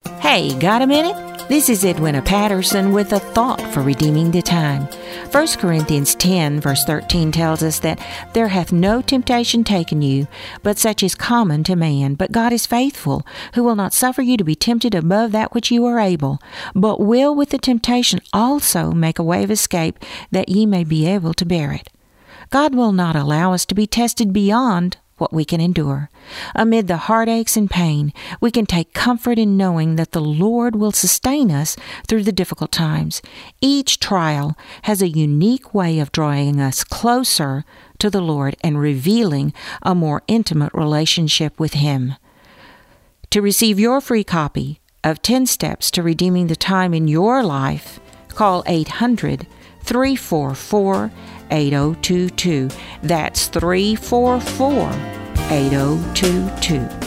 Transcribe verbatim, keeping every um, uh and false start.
Hey, got a minute? This is Edwina Patterson with a thought for redeeming the time. First Corinthians ten, verse thirteen tells us that there hath no temptation taken you, but such is common to man. But God is faithful, who will not suffer you to be tempted above that which you are able, but will with the temptation also make a way of escape, that ye may be able to bear it. God will not allow us to be tested beyond what we can endure. Amid the heartaches and pain, we can take comfort in knowing that the Lord will sustain us through the difficult times. Each trial has a unique way of drawing us closer to the Lord and revealing a more intimate relationship with Him. To receive your free copy of ten Steps to Redeeming the Time in Your Life, call eight hundred, three four four, eight oh two two. That's three four four, eight oh two two.